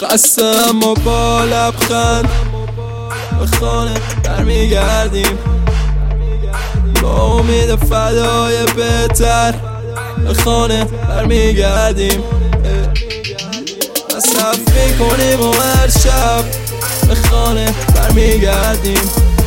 خسته ما با لبخند به خانه برمیگردیم، با امید فدای بهتر به خانه برمیگردیم. مصرف میکنیم و هر شب به خانه برمیگردیم،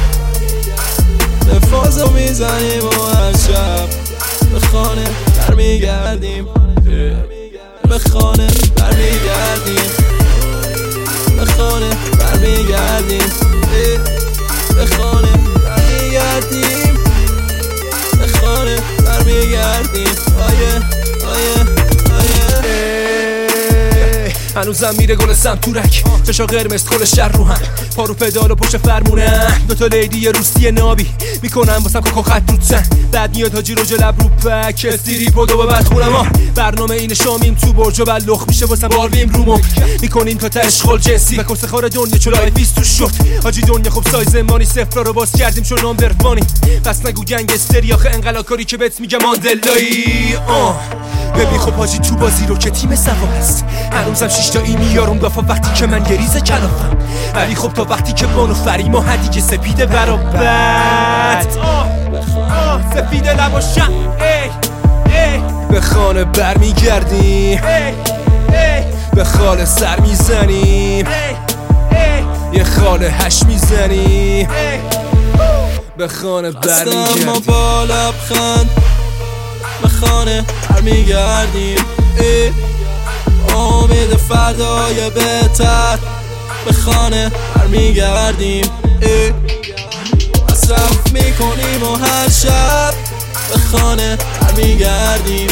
نفازو میزنیم و هر شب به خانه برمیگردیم، به خانه برمیگردیم، به خانه برمیگردیم، به خانه برمیگردیم، به خانه برمیگردیم. هنوزم میره گل سمتورک، چشا قرمز کل شهر رو هم، پارو پدال و پشت فرمونه، دوتا لیدی روسی نابی میکنم واسم کوکو خط روتن، بعد میاد حاجی رو جلب رو پک استیری پودو و بعد خونم ها. برنامه اینه شامیم تو برج و بلخ میشه واسم بارویم رومو میکنیم تا تشغال جنسی و کس خار دنیا چلای 20 تو شد حاجی دنیا. خب سایز مانی صفر رو باز کردیم چون نام برفانی، پس نگو گنگستری آخه انقلا کاری که بهت میگم ماندلایی. ببین خب حاجی تو بازی رو که تیم سوا هست، هنوزم 6 تا این میارم دافا وقتی که من گریز کلافم، ولی خب تا وقتی که بانو فریم و هدی که سپیده برابت سپیده لباشم به خانه برمیگردیم، به خاله سر میزنیم، یه خاله هش میزنیم، به خانه برمیگردیم، ما با لبخند به خانه برمیگردیم، امید فردای بهتر به خانه برمیگردیم، مصرف میکنیم و هر شب به خانه برمیگردیم،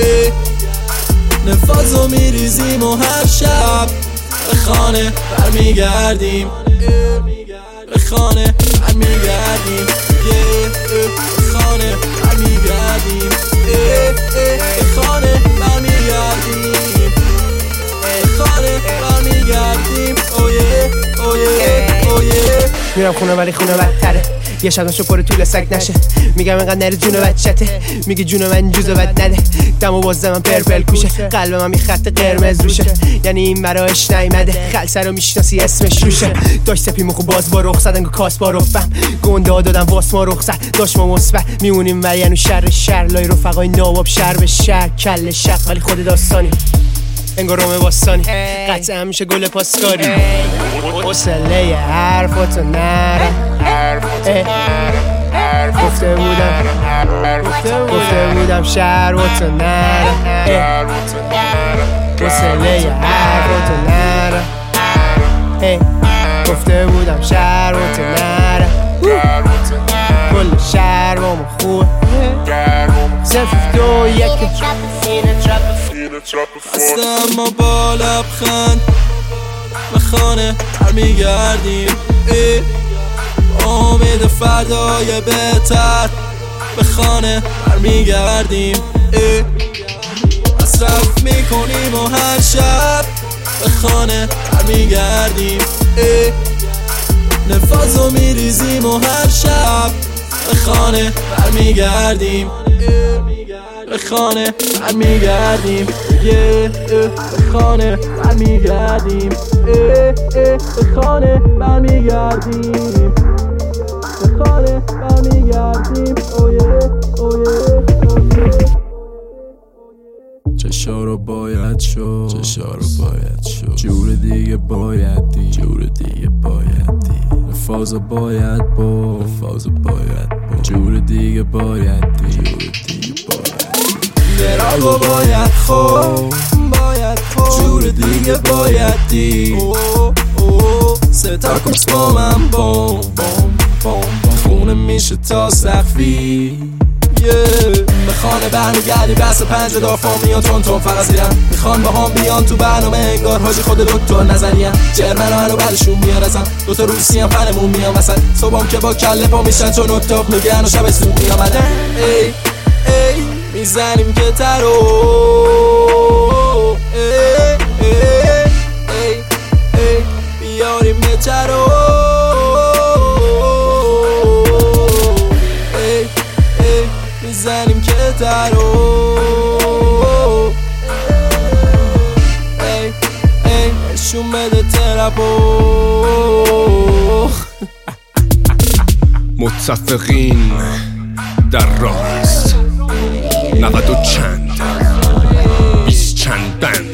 نفازو میریزیم و هر شب به خانه برمیگردیم، به خانه برمیگردیم، به خانه برمیگردیم، به خانه برمیگردیم، به خانه برمیگردیم. میرم خونه ولی خونه بدتره، یه شبنشو پر طول سگ نشه، میگم اینقدر نره جون بچته، میگه جون من جوزو بد نده، دمو باز من پرپل کوشه، قلب من خط قرمز روشه، یعنی این براش نیمده، خلصه رو میشناسی اسمش روشه، داشت سپیمو خوب باز با رخصت انگو کاس با رفم، گنده ها دادم واس ما رخصت داشت ما مثبت میمونیم و یعنی شر لای رفقای نواب شر به شر کل شق، ولی خود داستانی انگار رومه باستانی قطعه همیشه گل پاسکاری، حوصله حرفاتو نرم، گفته بودم شهراتو نرم، حوصله حرفاتو نرم، گفته بودم شهراتو نرم، کل شهر با ما خوبه 0-2-1 خسته ما با لبخند به خانه برمیگردیم، امید فردای بهتر به خانه برمیگردیم، مصرف میکنیم و هر شب به خانه برمیگردیم، نفازو میریزیم و هر شب به خانه برمیگردیم، به خانه برمیگردیم، به خانه برمیگردیم، به خانه برمیگردیم، به خانه برمیگردیم. چشا رو باید شد، جور دیگه باید دی، نفازو باید با، جور دیگه باید دی، دراغو باید خود جور دیگه باید دی، ستا کس با من بوم خونه میشه تا سقفی، به خانه برمیگردی بس 5 دافا میاد تون فقط زیرم، میخوان با هم بیان تو برنامه انگار حاجی خود دکتر نظریم، جرمن هنو بعدشون میارزم، دوتا روسی هم فنمون میان وسط، صبحم که با کله پا میشن چون اتاق میگن و شب سود میامدن، میزنیم که ترو بیاریم بچرو، میزنیم که ترو نشون بده لبا متفقین در راه است 90 و چند 20 چند بند